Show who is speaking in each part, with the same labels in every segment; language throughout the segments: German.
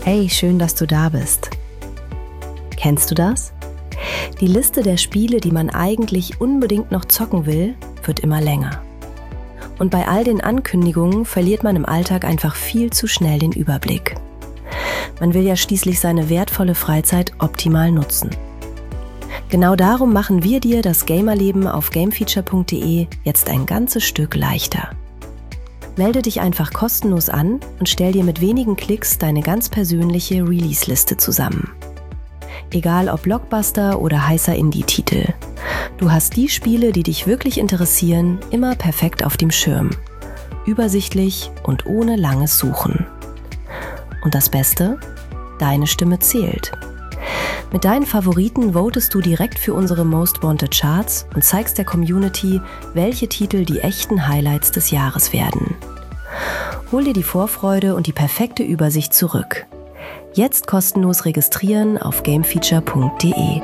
Speaker 1: Hey, schön, dass du da bist. Kennst du das? Die Liste der Spiele, die man eigentlich unbedingt noch zocken will, wird immer länger. Und bei all den Ankündigungen verliert man im Alltag einfach viel zu schnell den Überblick. Man will ja schließlich seine wertvolle Freizeit optimal nutzen. Genau darum machen wir dir das Gamerleben auf gamefeature.de jetzt ein ganzes Stück leichter. Melde dich einfach kostenlos an und stell dir mit wenigen Klicks deine ganz persönliche Release-Liste zusammen. Egal ob Blockbuster oder heißer Indie-Titel. Du hast die Spiele, die dich wirklich interessieren, immer perfekt auf dem Schirm. Übersichtlich und ohne langes Suchen. Und das Beste? Deine Stimme zählt. Mit deinen Favoriten votest du direkt für unsere Most Wanted Charts und zeigst der Community, welche Titel die echten Highlights des Jahres werden. Hol dir die Vorfreude und die perfekte Übersicht zurück. Jetzt kostenlos registrieren auf gamefeature.de.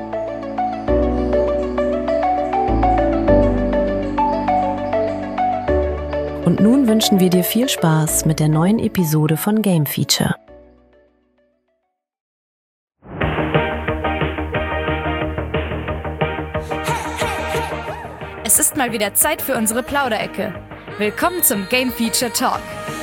Speaker 1: Und nun wünschen wir dir viel Spaß mit der neuen Episode von Game Feature.
Speaker 2: Es ist mal wieder Zeit für unsere Plauderecke. Willkommen zum Game Feature Talk.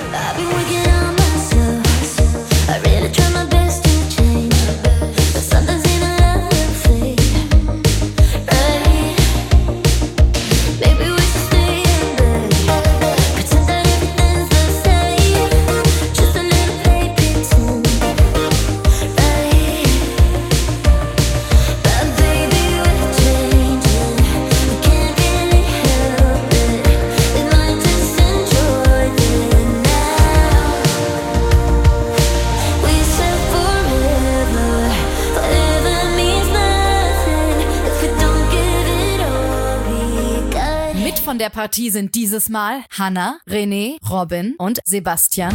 Speaker 2: Von der Partie sind dieses Mal Hannah, René, Robin und Sebastian.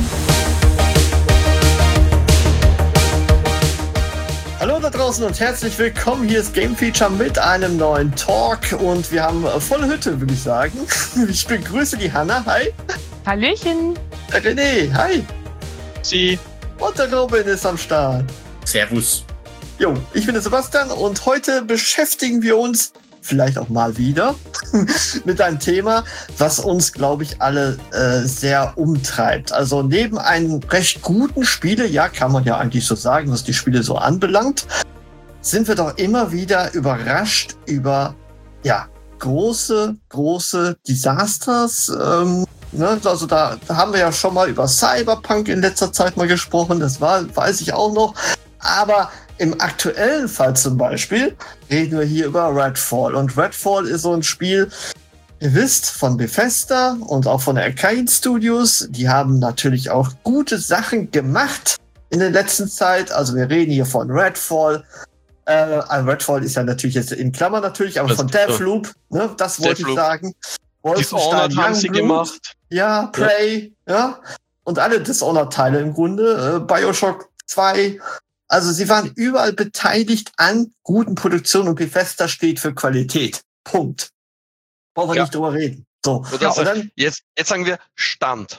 Speaker 3: Hallo da draußen und herzlich willkommen. Hier ist Game Feature mit einem neuen Talk und wir haben volle Hütte, würde ich sagen. Ich begrüße die Hannah. Hi.
Speaker 4: Hallöchen.
Speaker 3: Der René. Hi.
Speaker 5: Sie.
Speaker 3: Und der Robin ist am Start.
Speaker 5: Servus.
Speaker 3: Jo, ich bin der Sebastian und heute beschäftigen wir uns vielleicht auch mal wieder mit einem Thema, was uns, glaube ich, alle sehr umtreibt. Also neben einem recht guten Spiele, ja, kann man ja eigentlich so sagen, was die Spiele so anbelangt, sind wir doch immer wieder überrascht über, ja, große Disasters. Also da haben wir ja schon mal über Cyberpunk in letzter Zeit mal gesprochen, das weiß ich auch noch. Aber im aktuellen Fall zum Beispiel reden wir hier über Redfall. Und Redfall ist so ein Spiel, ihr wisst, von Bethesda und auch von der Arkane Studios. Die haben natürlich auch gute Sachen gemacht in der letzten Zeit. Also wir reden hier von Redfall. Redfall ist ja natürlich jetzt in Klammern natürlich, aber von Deathloop. Ne, das wollte ich sagen.
Speaker 5: Dishonored haben sie gemacht.
Speaker 3: Ja, Prey. Ja. Und alle Dishonored-Teile im Grunde. BioShock 2. Also sie waren überall beteiligt an guten Produktionen und Bethesda steht für Qualität. Punkt. Brauchen wir nicht drüber reden. So.
Speaker 5: Also, und dann, jetzt sagen wir Stand.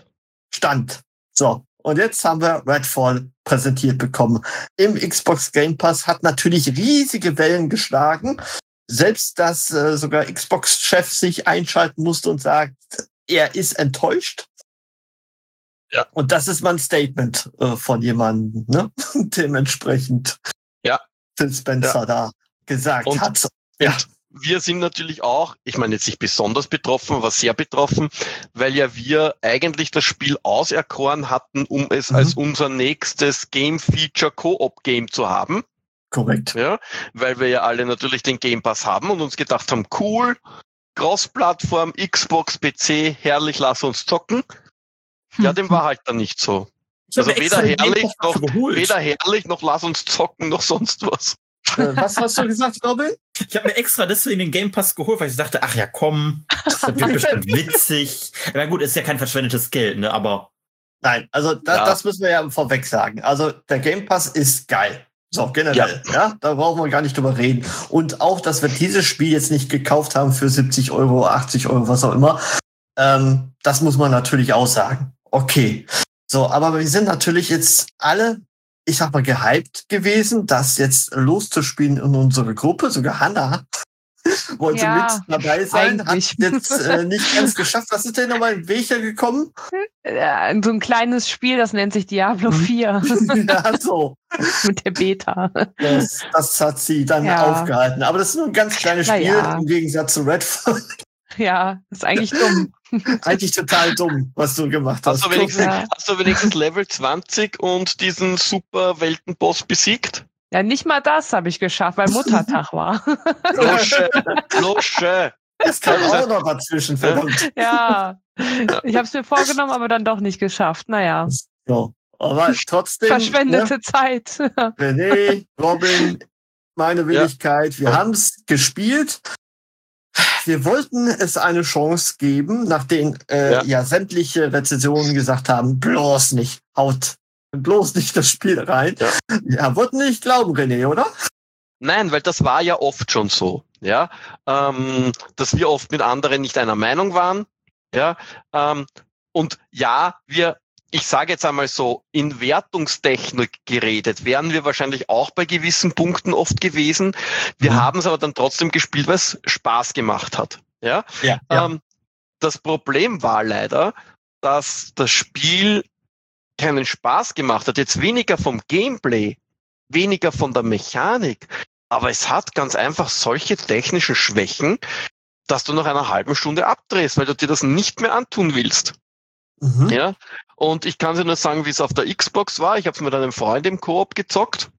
Speaker 3: So. Und jetzt haben wir Redfall präsentiert bekommen. Im Xbox Game Pass hat natürlich riesige Wellen geschlagen. Selbst dass sogar Xbox-Chef sich einschalten musste und sagt, er ist enttäuscht. Ja. Und das ist mal ein Statement von jemandem, ne? Dementsprechend Phil Spencer da gesagt hat. Ja.
Speaker 5: Und wir sind natürlich auch, ich meine jetzt nicht besonders betroffen, aber sehr betroffen, weil ja wir eigentlich das Spiel auserkoren hatten, um es als unser nächstes Game-Feature Co-op-Game zu haben.
Speaker 3: Korrekt.
Speaker 5: Ja, weil wir ja alle natürlich den Game Pass haben und uns gedacht haben, cool, Cross-Plattform, Xbox, PC, herrlich, lass uns zocken. Ja, dem war halt dann nicht so. Also weder herrlich noch lass uns zocken noch sonst was.
Speaker 3: Was hast du gesagt, Robin?
Speaker 6: Ich habe mir extra deswegen den Game Pass geholt, weil ich dachte, ach ja, komm, das wird bestimmt witzig. Na gut, ist ja kein verschwendetes Geld, ne, aber...
Speaker 3: Nein, also das müssen wir ja vorweg sagen. Also der Game Pass ist geil. So, generell, ja, da brauchen wir gar nicht drüber reden. Und auch, dass wir dieses Spiel jetzt nicht gekauft haben für 70 Euro, 80 Euro, was auch immer, das muss man natürlich auch sagen. Okay. So, aber wir sind natürlich jetzt alle ich sag mal, gehypt gewesen, das jetzt loszuspielen in unsere Gruppe. Sogar Hannah wollte mit dabei sein, eigentlich. Hat jetzt nicht ganz geschafft. Was ist denn nochmal in welcher gekommen?
Speaker 4: So ein kleines Spiel, das nennt sich Diablo 4.
Speaker 3: Ja, so.
Speaker 4: Mit der Beta.
Speaker 3: Das hat sie dann aufgehalten. Aber das ist nur ein ganz kleines Spiel im Gegensatz zu Redfall.
Speaker 4: Ja, das ist eigentlich dumm.
Speaker 3: Eigentlich total dumm, was du gemacht hast.
Speaker 5: Hast du wenigstens Level 20 und diesen super Weltenboss besiegt?
Speaker 4: Ja, nicht mal das habe ich geschafft, weil Muttertag war.
Speaker 5: Losche.
Speaker 3: Das kann auch noch dazwischen, verdammt.
Speaker 4: Ja, ich habe es mir vorgenommen, aber dann doch nicht geschafft. Naja.
Speaker 3: So. Aber trotzdem.
Speaker 4: Verschwendete Zeit.
Speaker 3: René, Robin, meine Willigkeit. Wir haben es gespielt. Wir wollten es eine Chance geben, nachdem sämtliche Rezensionen gesagt haben, bloß nicht, haut bloß nicht das Spiel rein. Ja, wollten nicht glauben, René, oder?
Speaker 5: Nein, weil das war ja oft schon so, ja, dass wir oft mit anderen nicht einer Meinung waren, ja, und ich sage jetzt einmal so, in Wertungstechnik geredet, wären wir wahrscheinlich auch bei gewissen Punkten oft gewesen. Wir haben es aber dann trotzdem gespielt, weil es Spaß gemacht hat. Ja? Das Problem war leider, dass das Spiel keinen Spaß gemacht hat. Jetzt weniger vom Gameplay, weniger von der Mechanik, aber es hat ganz einfach solche technischen Schwächen, dass du nach einer halben Stunde abdrehst, weil du dir das nicht mehr antun willst. Ja, und ich kann dir nur sagen, wie es auf der Xbox war. Ich habe es mit einem Freund im Koop gezockt.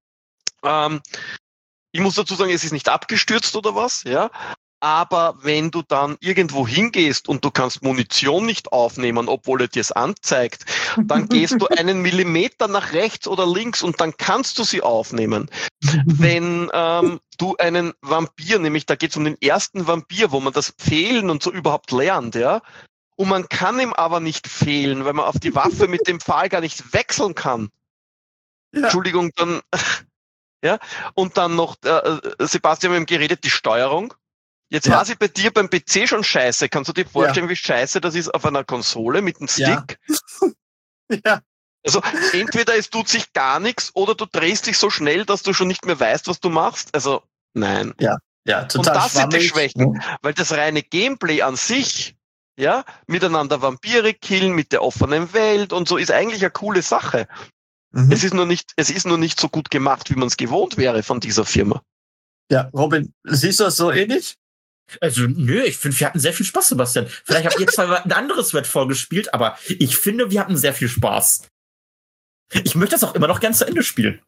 Speaker 5: Ich muss dazu sagen, es ist nicht abgestürzt oder was, ja. Aber wenn du dann irgendwo hingehst und du kannst Munition nicht aufnehmen, obwohl er dir es anzeigt, dann gehst du einen Millimeter nach rechts oder links und dann kannst du sie aufnehmen. Wenn du einen Vampir, nämlich da geht es um den ersten Vampir, wo man das Fehlen und so überhaupt lernt, ja. Und man kann ihm aber nicht fehlen, weil man auf die Waffe mit dem Pfahl gar nicht wechseln kann. Ja. Entschuldigung, dann, ja. Und dann noch, Sebastian, wir haben geredet, die Steuerung. Jetzt war sie bei dir beim PC schon scheiße. Kannst du dir vorstellen, wie scheiße das ist auf einer Konsole mit einem Stick?
Speaker 3: Ja.
Speaker 5: Also, entweder es tut sich gar nichts oder du drehst dich so schnell, dass du schon nicht mehr weißt, was du machst. Also, nein.
Speaker 3: Ja, total.
Speaker 5: Und das sind die Schwächen. Weil das reine Gameplay an sich, ja, miteinander Vampire killen, mit der offenen Welt und so, ist eigentlich eine coole Sache. Es ist nur nicht so gut gemacht, wie man es gewohnt wäre von dieser Firma.
Speaker 3: Ja, Robin, siehst du das so ähnlich?
Speaker 6: Also, nö, ich finde, wir hatten sehr viel Spaß, Sebastian. Vielleicht habt ihr zwar ein anderes Redfall gespielt, aber ich finde, wir hatten sehr viel Spaß. Ich möchte das auch immer noch ganz zu Ende spielen.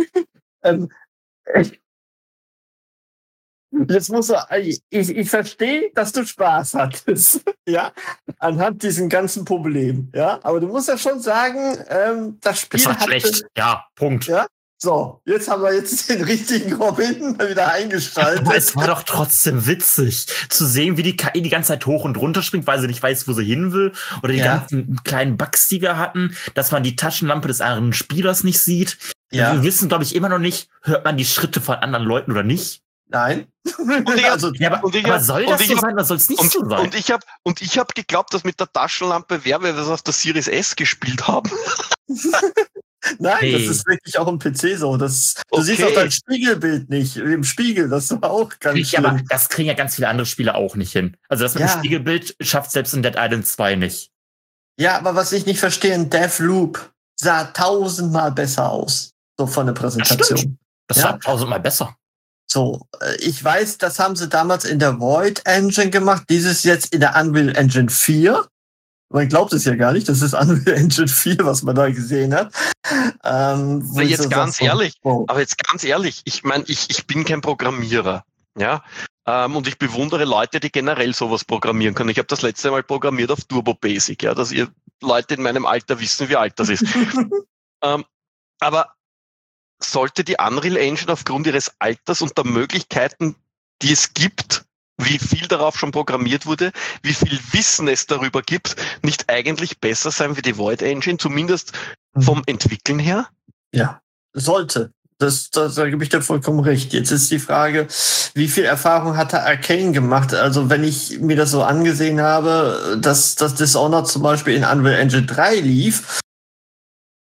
Speaker 3: Jetzt ich verstehe, dass du Spaß hattest, ja, anhand diesen ganzen Problemen, ja, aber du musst ja schon sagen, das Spiel
Speaker 6: war schlecht, ja, Punkt.
Speaker 3: Ja, so, jetzt haben wir den richtigen Robin wieder eingeschaltet.
Speaker 6: Aber es war doch trotzdem witzig, zu sehen, wie die KI die ganze Zeit hoch und runter springt, weil sie nicht weiß, wo sie hin will, oder die ganzen kleinen Bugs, die wir hatten, dass man die Taschenlampe des anderen Spielers nicht sieht. Ja. Wir wissen, glaube ich, immer noch nicht, hört man die Schritte von anderen Leuten oder nicht.
Speaker 3: Nein.
Speaker 6: Aber soll das so sein oder soll es nicht so sein?
Speaker 5: Und ich hab geglaubt, dass mit der Taschenlampe weil wir das auf der Series S gespielt haben.
Speaker 3: Nein, das ist wirklich auch im PC so. Du siehst auch dein Spiegelbild nicht. Im Spiegel, das war auch ganz schlimm.
Speaker 6: Aber das kriegen ja ganz viele andere Spiele auch nicht hin. Also das mit dem Spiegelbild schafft selbst in Dead Island 2 nicht.
Speaker 3: Ja, aber was ich nicht verstehe, Deathloop sah 1000-mal besser aus. So von der Präsentation.
Speaker 6: Das sah 1000-mal besser.
Speaker 3: So, ich weiß, das haben sie damals in der Void Engine gemacht, dieses jetzt in der Unreal Engine 4. Man glaubt es ja gar nicht, das ist Unreal Engine 4, was man da gesehen hat.
Speaker 5: Aber jetzt ganz ehrlich, ich meine, ich bin kein Programmierer, ja, und ich bewundere Leute, die generell sowas programmieren können. Ich habe das letzte Mal programmiert auf Turbo Basic, ja, dass ihr Leute in meinem Alter wissen, wie alt das ist. Aber sollte die Unreal Engine aufgrund ihres Alters und der Möglichkeiten, die es gibt, wie viel darauf schon programmiert wurde, wie viel Wissen es darüber gibt, nicht eigentlich besser sein wie die Void Engine, zumindest vom Entwickeln her?
Speaker 3: Ja, sollte. Da gebe ich dir vollkommen recht. Jetzt ist die Frage, wie viel Erfahrung hat der Arcane gemacht? Also wenn ich mir das so angesehen habe, dass Dishonored zum Beispiel in Unreal Engine 3 lief,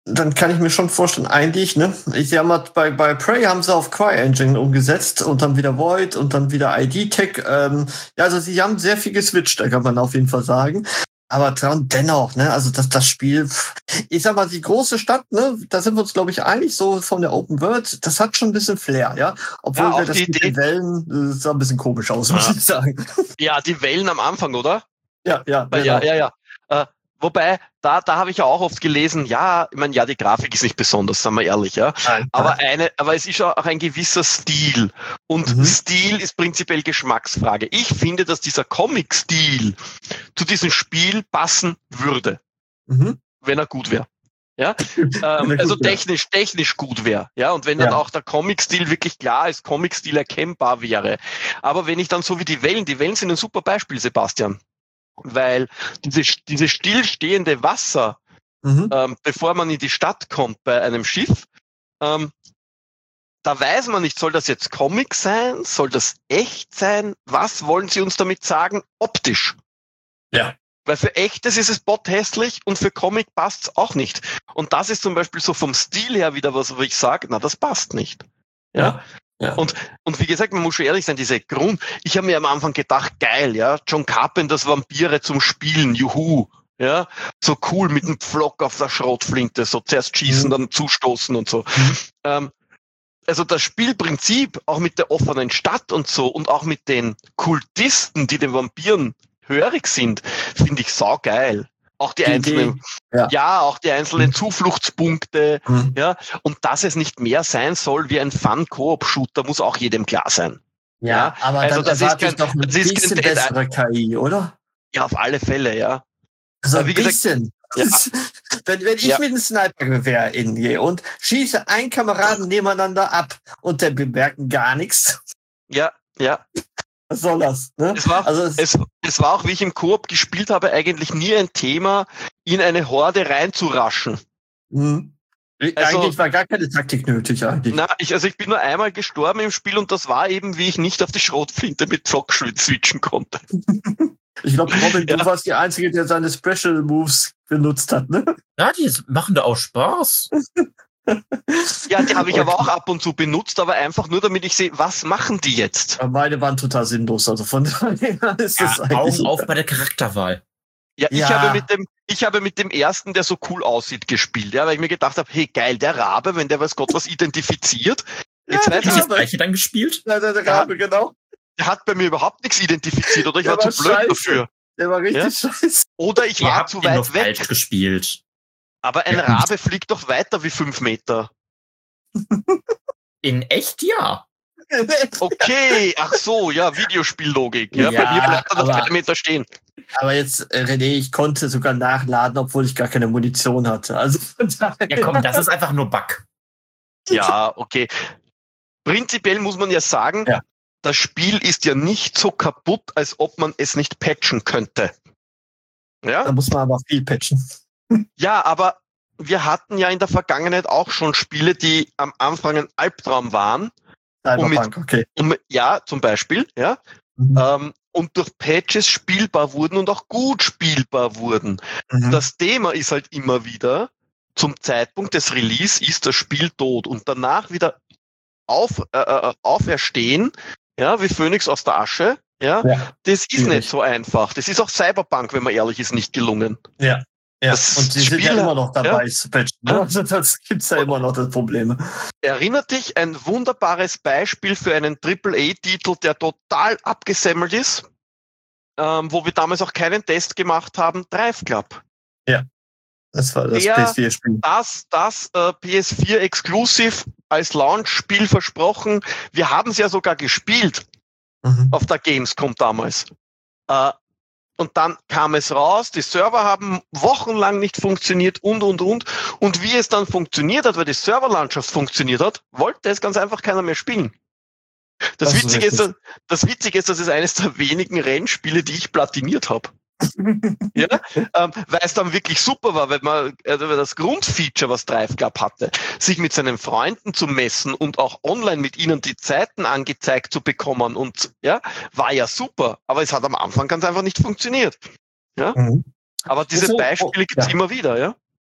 Speaker 3: dann kann ich mir schon vorstellen, eigentlich, ne? Ich sag mal, bei Prey haben sie auf CryEngine umgesetzt und dann wieder Void und dann wieder ID-Tech. Also sie haben sehr viel geswitcht, da kann man auf jeden Fall sagen. Aber dennoch, ne, also das Spiel, ich sag mal, die große Stadt, ne, da sind wir uns, glaube ich, einig, so von der Open World, das hat schon ein bisschen Flair, ja. Obwohl wir das mit den Wellen, das sah ein bisschen komisch aus, muss ich sagen.
Speaker 5: Ja, die Wellen am Anfang, oder?
Speaker 3: Ja.
Speaker 5: Genau. Ja. Wobei, da habe ich ja auch oft gelesen, ja, ich meine, ja, die Grafik ist nicht besonders, sagen wir ehrlich, ja. Aber es ist auch ein gewisser Stil. Und Stil ist prinzipiell Geschmacksfrage. Ich finde, dass dieser Comic-Stil zu diesem Spiel passen würde, wenn er gut wäre. Ja, also technisch gut wäre. Ja, und wenn dann auch der Comic-Stil wirklich klar als Comic-Stil erkennbar wäre. Aber wenn ich dann so wie die Wellen sind ein super Beispiel, Sebastian. Weil dieses stillstehende Wasser, bevor man in die Stadt kommt bei einem Schiff, da weiß man nicht, soll das jetzt Comic sein? Soll das echt sein? Was wollen sie uns damit sagen? Optisch.
Speaker 3: Ja.
Speaker 5: Weil für Echtes ist es potthässlich und für Comic passt's auch nicht. Und das ist zum Beispiel so vom Stil her wieder was, wo ich sage, na, das passt nicht. Ja. Und wie gesagt, man muss schon ehrlich sein, ich habe mir am Anfang gedacht, geil, ja, John Carpenters Vampire zum Spielen, juhu, ja, so cool mit dem Pflock auf der Schrotflinte, so zuerst schießen, dann zustoßen und so. Also das Spielprinzip, auch mit der offenen Stadt und so und auch mit den Kultisten, die den Vampiren hörig sind, finde ich saugeil. Auch die einzelnen, auch die einzelnen Zufluchtspunkte, ja. Und dass es nicht mehr sein soll wie ein Fun-Koop-Shooter, muss auch jedem klar sein.
Speaker 3: Ja, aber also das ist doch ein bisschen bessere KI, oder?
Speaker 5: Ja, auf alle Fälle, ja.
Speaker 3: Also ein bisschen. Wenn ich mit einem Snipergewehr hingehe und schieße einen Kameraden nebeneinander ab und der bemerken gar nichts.
Speaker 5: Ja.
Speaker 3: Was soll das? Ne?
Speaker 5: Es war auch, wie ich im Koop gespielt habe, eigentlich nie ein Thema, in eine Horde reinzuraschen.
Speaker 3: Eigentlich war gar keine Taktik nötig eigentlich.
Speaker 5: Ich bin nur einmal gestorben im Spiel und das war eben, wie ich nicht auf die Schrotflinte mit Pflock switchen konnte.
Speaker 3: Ich glaube, Robin, du warst die Einzige, der seine Special Moves benutzt hat, ne?
Speaker 6: Ja, die machen da auch Spaß.
Speaker 5: Ja, die habe ich aber auch ab und zu benutzt, aber einfach nur, damit ich sehe, was machen die jetzt?
Speaker 3: Meine waren total sinnlos, also von daher ist das eigentlich...
Speaker 6: Augen auf bei der Charakterwahl.
Speaker 5: Ja, ich habe mit dem ersten, der so cool aussieht, gespielt, ja, weil ich mir gedacht habe, hey, geil, der Rabe, wenn der weiß Gott was identifiziert. Jetzt weiß ich
Speaker 6: das gleiche dann gespielt?
Speaker 3: Ja, der Rabe, genau.
Speaker 5: Der hat bei mir überhaupt nichts identifiziert, oder ich war zu blöd dafür.
Speaker 3: Der war richtig scheiße.
Speaker 5: Oder ich war zu weit weg.
Speaker 6: Falsch gespielt.
Speaker 5: Aber ein Rabe fliegt doch weiter wie 5 Meter.
Speaker 6: In echt, ja.
Speaker 5: Okay, ach so, ja, Videospiellogik. Ja, bei mir bleibt er noch 3 Meter stehen.
Speaker 3: Aber jetzt, René, ich konnte sogar nachladen, obwohl ich gar keine Munition hatte. Also
Speaker 6: ja, komm, das ist einfach nur Bug.
Speaker 5: Ja, okay. Prinzipiell muss man ja sagen, das Spiel ist ja nicht so kaputt, als ob man es nicht patchen könnte. Ja?
Speaker 3: Da muss man aber viel patchen.
Speaker 5: Ja, aber wir hatten ja in der Vergangenheit auch schon Spiele, die am Anfang ein Albtraum waren. Zum Beispiel, ja. Und durch Patches spielbar wurden und auch gut spielbar wurden. Das Thema ist halt immer wieder, zum Zeitpunkt des Release ist das Spiel tot und danach wieder auferstehen, ja, wie Phönix aus der Asche, ja. Das ist nicht so einfach. Das ist auch Cyberpunk, wenn man ehrlich ist, nicht gelungen.
Speaker 3: Ja. Ja, und die sind ja immer noch dabei zu patchen. Ne? Also das gibt's ja immer noch das Problem.
Speaker 5: Erinnert dich ein wunderbares Beispiel für einen AAA-Titel, der total abgesemmelt ist, wo wir damals auch keinen Test gemacht haben, Drive Club.
Speaker 3: Ja, das war das PS4-Spiel.
Speaker 5: Das PS4 Exclusive als Launch-Spiel versprochen. Wir haben es ja sogar gespielt auf der Gamescom damals. Und dann kam es raus, die Server haben wochenlang nicht funktioniert und. Und wie es dann funktioniert hat, weil die Serverlandschaft funktioniert hat, wollte es ganz einfach keiner mehr spielen. Das Witzige ist, das ist eines der wenigen Rennspiele, die ich platiniert habe. Ja? Weil es dann wirklich super war, weil das Grundfeature, was Drive Club hatte, sich mit seinen Freunden zu messen und auch online mit ihnen die Zeiten angezeigt zu bekommen und war ja super, aber es hat am Anfang ganz einfach nicht funktioniert. Ja? Aber diese Beispiele gibt's immer wieder, ja.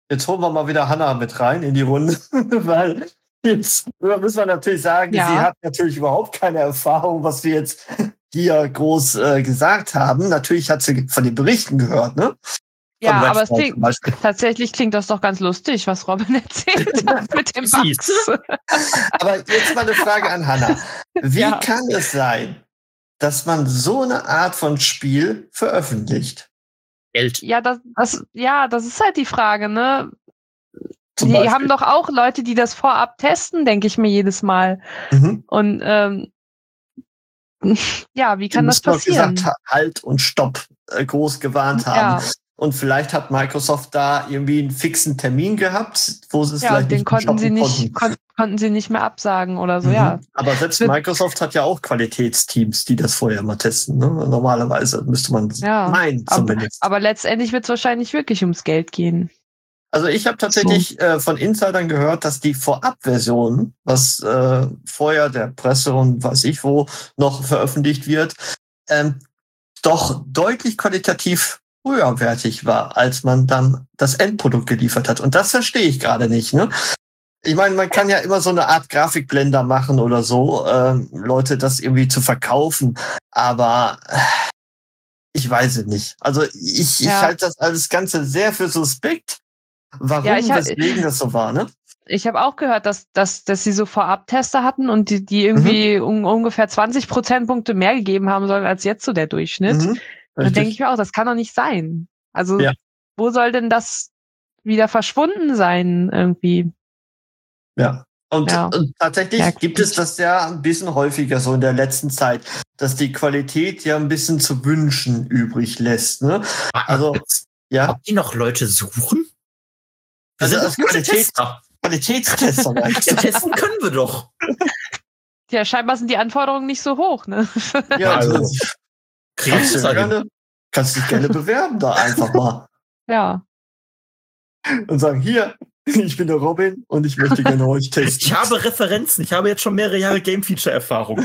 Speaker 3: Jetzt holen wir mal wieder Hannah mit rein in die Runde, weil jetzt müssen wir natürlich sagen, sie hat natürlich überhaupt keine Erfahrung, was wir jetzt hier groß gesagt haben. Natürlich hat sie von den Berichten gehört, ne?
Speaker 4: Ja, aber tatsächlich klingt das doch ganz lustig, was Robin erzählt hat mit dem Bugs.
Speaker 3: Aber jetzt mal eine Frage an Hannah. Wie kann es sein, dass man so eine Art von Spiel veröffentlicht?
Speaker 6: Geld.
Speaker 4: Ja, das ist halt die Frage, ne? Die haben doch auch Leute, die das vorab testen, denke ich mir jedes Mal.
Speaker 3: Mhm.
Speaker 4: Und wie kann das passieren?
Speaker 3: Gesagt, Halt und Stopp groß gewarnt haben. Ja. Und vielleicht hat Microsoft da irgendwie einen fixen Termin gehabt, wo sie es vielleicht
Speaker 4: den konnten sie nicht mehr absagen oder so,
Speaker 3: Aber selbst Microsoft hat ja auch Qualitätsteams, die das vorher mal testen. Ne? Normalerweise müsste man meinen zumindest.
Speaker 4: Aber letztendlich wird es wahrscheinlich wirklich ums Geld gehen.
Speaker 3: Also ich habe tatsächlich von Insidern gehört, dass die Vorabversion, was vorher der Presse und weiß ich wo noch veröffentlicht wird, doch deutlich qualitativ höherwertig war, als man dann das Endprodukt geliefert hat. Und das verstehe ich gerade nicht. Ne? Ich meine, man kann ja immer so eine Art Grafikblender machen oder so, Leute das irgendwie zu verkaufen. Aber ich weiß es nicht. Also ich halte das alles Ganze sehr für suspekt. Warum, weswegen das so war, ne?
Speaker 4: Ich habe auch gehört, dass sie so Vorab-Tester hatten und die irgendwie ungefähr 20 Prozentpunkte mehr gegeben haben sollen als jetzt so der Durchschnitt. Dann denke ich mir auch, das kann doch nicht sein. Also wo soll denn das wieder verschwunden sein irgendwie?
Speaker 3: Ja. Und tatsächlich gibt es das ja ein bisschen häufiger so in der letzten Zeit, dass die Qualität ja ein bisschen zu wünschen übrig lässt. Ne? Also,
Speaker 6: ob die noch Leute suchen?
Speaker 3: Also als Qualitätstester.
Speaker 6: Testen können wir doch.
Speaker 4: Ja, scheinbar sind die Anforderungen nicht so hoch, ne?
Speaker 3: Ja, also kannst dich gerne bewerben da einfach mal.
Speaker 4: Ja.
Speaker 3: Und sagen, hier, ich bin der Robin und ich möchte gerne euch testen.
Speaker 6: Ich habe Referenzen, ich habe jetzt schon mehrere Jahre Game-Feature-Erfahrung.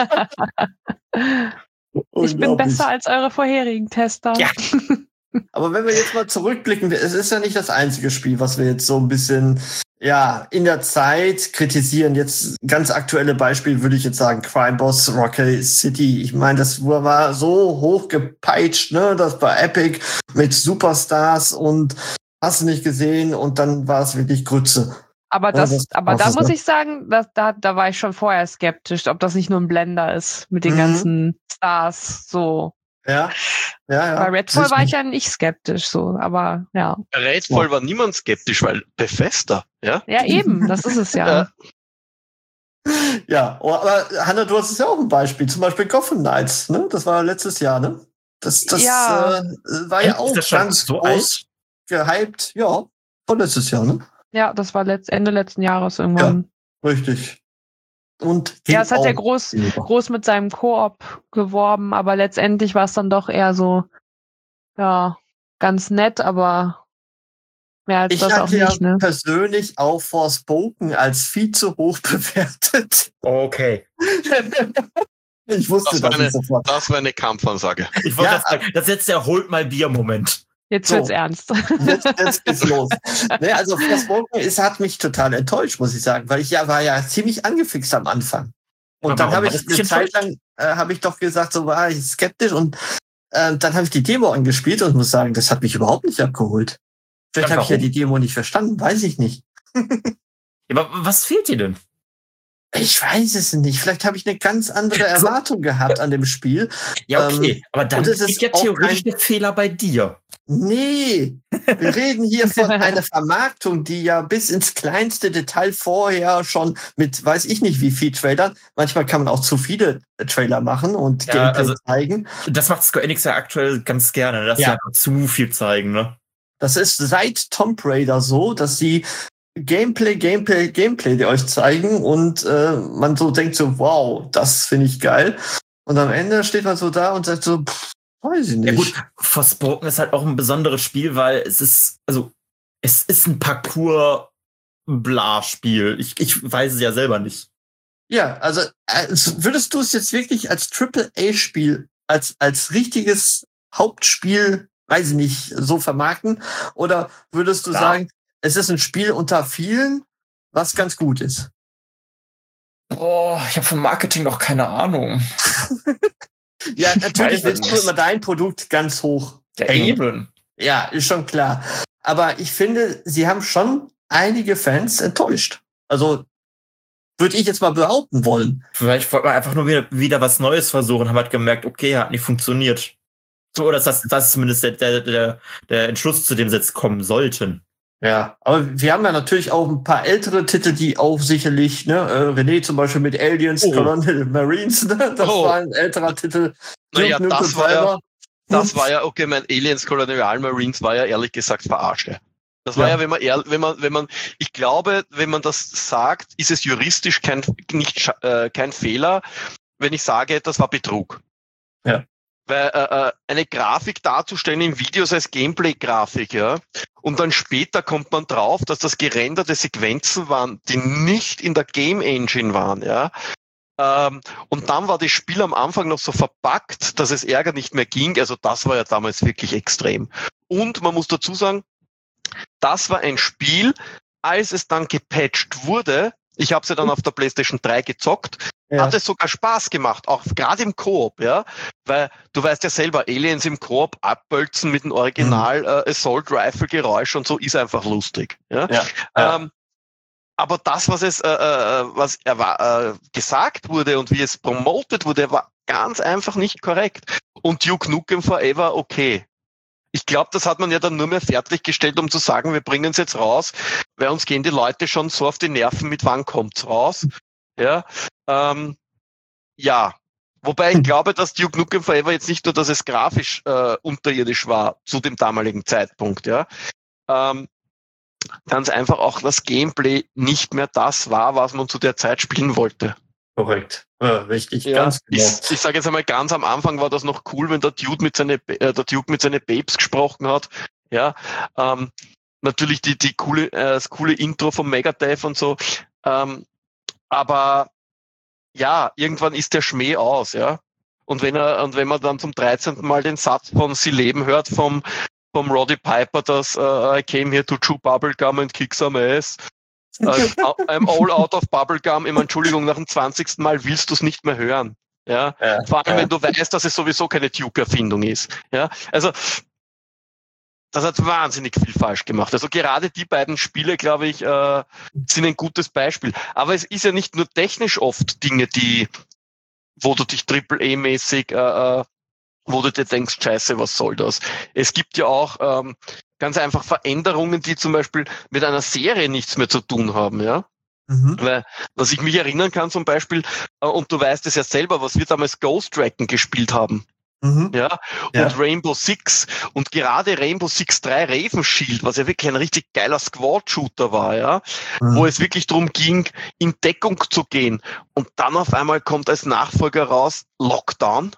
Speaker 4: Ich bin besser als eure vorherigen Tester.
Speaker 6: Ja.
Speaker 3: Aber wenn wir jetzt mal zurückblicken, es ist ja nicht das einzige Spiel, was wir jetzt so ein bisschen in der Zeit kritisieren. Jetzt ganz aktuelle Beispiel würde ich jetzt sagen, Crime Boss, Rocket City. Ich meine, das war so hoch gepeitscht, ne? Das bei Epic mit Superstars und hast du nicht gesehen und dann war es wirklich Grütze.
Speaker 4: Aber da muss ich sagen, da war ich schon vorher skeptisch, ob das nicht nur ein Blender ist mit den ganzen Stars so.
Speaker 3: Ja.
Speaker 4: Bei Redfall war ich ja nicht skeptisch, so, aber ja.
Speaker 5: Bei Redfall war niemand skeptisch, weil Bethesda, ja?
Speaker 4: Ja, eben, das ist es ja.
Speaker 3: Ja, aber Hannah, du hast es ja auch ein Beispiel, zum Beispiel Gotham Knights, ne? Das war letztes Jahr, ne? Das war ja auch ganz so groß gehypt, von letztes Jahr, ne?
Speaker 4: Ja, das war Ende letzten Jahres irgendwann.
Speaker 3: Ja, richtig. Und
Speaker 4: es hat ja groß mit seinem Koop geworben, aber letztendlich war es dann doch eher so, ganz nett, aber mehr als das auch nicht. Ich hatte ja
Speaker 3: persönlich auch Forspoken als viel zu hoch bewertet.
Speaker 6: Okay.
Speaker 3: Ich wusste das nicht sofort.
Speaker 5: Das war eine Kampfansage.
Speaker 6: Ich wollte sagen, das ist jetzt der Holt-mal-Bier-Moment.
Speaker 4: Jetzt wird's ernst.
Speaker 3: Jetzt geht's los. Ne, also Forspoken hat mich total enttäuscht, muss ich sagen, weil ich war ja ziemlich angefixt am Anfang. Und dann habe ich eine Zeit lang ich doch gesagt, so war ich skeptisch und dann habe ich die Demo angespielt und muss sagen, das hat mich überhaupt nicht abgeholt. Vielleicht habe ich ja die Demo nicht verstanden, weiß ich nicht.
Speaker 6: Aber was fehlt dir denn?
Speaker 3: Ich weiß es nicht. Vielleicht habe ich eine ganz andere Erwartung gehabt an dem Spiel.
Speaker 6: Ja, okay. Aber dann ist ja theoretisch der Fehler bei dir.
Speaker 3: Nee, wir reden hier von einer Vermarktung, die ja bis ins kleinste Detail vorher schon mit weiß ich nicht wie viel Trailern, manchmal kann man auch zu viele Trailer machen und Gameplay zeigen.
Speaker 6: Das macht Square Enix ja aktuell ganz gerne, dass sie einfach zu viel zeigen, ne?
Speaker 3: Das ist seit Tomb Raider so, dass sie Gameplay die euch zeigen und man so denkt so, wow, das finde ich geil. Und am Ende steht man so da und sagt so, weiß ich nicht.
Speaker 6: Ja gut, Forspoken ist halt auch ein besonderes Spiel, weil es ist ein Parcours-Bla-Spiel. Ich weiß es ja selber nicht.
Speaker 3: Ja, also würdest du es jetzt wirklich als AAA-Spiel, als richtiges Hauptspiel, weiß ich nicht, so vermarkten? Oder würdest du sagen, es ist ein Spiel unter vielen, was ganz gut ist.
Speaker 6: Boah, ich habe von Marketing noch keine Ahnung.
Speaker 3: Ja, natürlich willst du immer dein Produkt ganz hoch.
Speaker 6: Ja, eben.
Speaker 3: Ja, ist schon klar. Aber ich finde, sie haben schon einige Fans enttäuscht. Also, würde ich jetzt mal behaupten wollen.
Speaker 6: Vielleicht wollte man einfach nur wieder was Neues versuchen, haben halt gemerkt, okay, hat nicht funktioniert. So, oder das ist zumindest der Entschluss, zu dem sie jetzt kommen sollten.
Speaker 3: Ja, aber wir haben ja natürlich auch ein paar ältere Titel, die auch sicherlich, ne, René zum Beispiel mit Aliens, Colonial Marines, ne, das war ein älterer Titel.
Speaker 5: Naja, das war ja, okay, mein Aliens, Colonial Marines war ja ehrlich gesagt verarscht. Das war ja, wenn man, ich glaube, wenn man das sagt, ist es juristisch kein Fehler, wenn ich sage, das war Betrug.
Speaker 3: Ja.
Speaker 5: Weil eine Grafik darzustellen im Video als Gameplay-Grafik, ja, und dann später kommt man drauf, dass das gerenderte Sequenzen waren, die nicht in der Game Engine waren, ja. Und dann war das Spiel am Anfang noch so verpackt, dass es Ärger nicht mehr ging. Also das war ja damals wirklich extrem. Und man muss dazu sagen, das war ein Spiel, als es dann gepatcht wurde, ich habe es ja dann auf der PlayStation 3 gezockt, hat es sogar Spaß gemacht, auch gerade im Koop, ja, weil du weißt ja selber, Aliens im Koop abbölzen mit dem Original Assault Rifle Geräusch und so ist einfach lustig, ja. Aber das, was gesagt wurde und wie es promotet wurde, war ganz einfach nicht korrekt. Und Duke Nukem Forever, okay. Ich glaube, das hat man ja dann nur mehr fertiggestellt, um zu sagen, wir bringen es jetzt raus, weil uns gehen die Leute schon so auf die Nerven, mit wann kommt's raus. Ja, wobei ich glaube, dass Duke Nukem Forever jetzt nicht nur, dass es grafisch unterirdisch war zu dem damaligen Zeitpunkt, ja, ganz einfach auch das Gameplay nicht mehr das war, was man zu der Zeit spielen wollte.
Speaker 3: Korrekt. Ja, richtig, ja, ganz genau.
Speaker 5: Ich sage jetzt einmal, ganz am Anfang war das noch cool, wenn der Duke mit seinen Babes gesprochen hat. Ja, natürlich das coole Intro vom Megadev und so. Aber ja, irgendwann ist der Schmäh aus, ja. Und wenn man dann zum 13. Mal den Satz von Sie leben hört vom Roddy Piper, dass I came here to chew bubblegum and kick some ass. I'm all out of bubblegum. Entschuldigung, nach dem 20. Mal willst du es nicht mehr hören. Ja? Vor allem, wenn du weißt, dass es sowieso keine Duke-Erfindung ist. Ja? Also, das hat wahnsinnig viel falsch gemacht. Also gerade die beiden Spiele, glaube ich, sind ein gutes Beispiel. Aber es ist ja nicht nur technisch oft Dinge, wo du dich AAA-mäßig, wo du dir denkst, scheiße, was soll das? Es gibt ja auch ganz einfach Veränderungen, die zum Beispiel mit einer Serie nichts mehr zu tun haben, ja. Weil, was ich mich erinnern kann zum Beispiel, und du weißt es ja selber, was wir damals Ghost Recon gespielt haben. Ja, und Rainbow Six und gerade Rainbow Six 3 Raven Shield, was ja wirklich ein richtig geiler Squad-Shooter war, ja, wo es wirklich darum ging, in Deckung zu gehen und dann auf einmal kommt als Nachfolger raus Lockdown.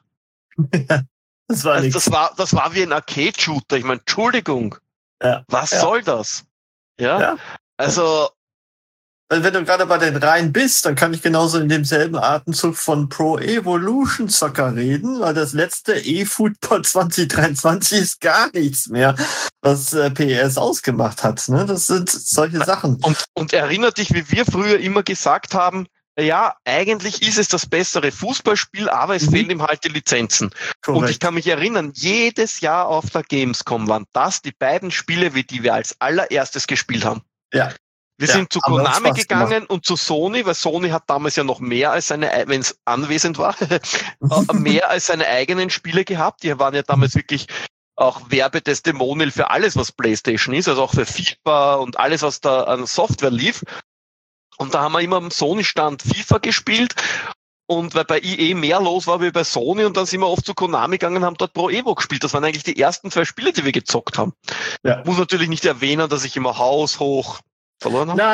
Speaker 5: Das war wie ein Arcade-Shooter. Ich meine, Entschuldigung, was soll das? Ja, also
Speaker 3: wenn du gerade bei den Reihen bist, dann kann ich genauso in demselben Atemzug von Pro Evolution Soccer reden, weil das letzte eFootball 2023 ist gar nichts mehr, was PES ausgemacht hat. Ne? Das sind solche Sachen.
Speaker 5: Und erinnert dich, wie wir früher immer gesagt haben, ja, eigentlich ist es das bessere Fußballspiel, aber es fehlen ihm halt die Lizenzen. Correct. Und ich kann mich erinnern, jedes Jahr auf der Gamescom waren das die beiden Spiele, die wir als allererstes gespielt haben.
Speaker 3: Ja.
Speaker 5: Wir sind zu Konami gegangen und zu Sony, weil Sony hat damals ja noch mehr als wenn es anwesend war, mehr als seine eigenen Spiele gehabt. Die waren ja damals wirklich auch Werbetestimonial für alles, was PlayStation ist, also auch für FIFA und alles, was da an Software lief. Und da haben wir immer am Sony-Stand FIFA gespielt. Und weil bei EA mehr los war wie bei Sony, und dann sind wir oft zu Konami gegangen und haben dort Pro Evo gespielt. Das waren eigentlich die ersten 2 Spiele, die wir gezockt haben. Ja. Muss natürlich nicht erwähnen, dass ich immer haushoch verloren habe.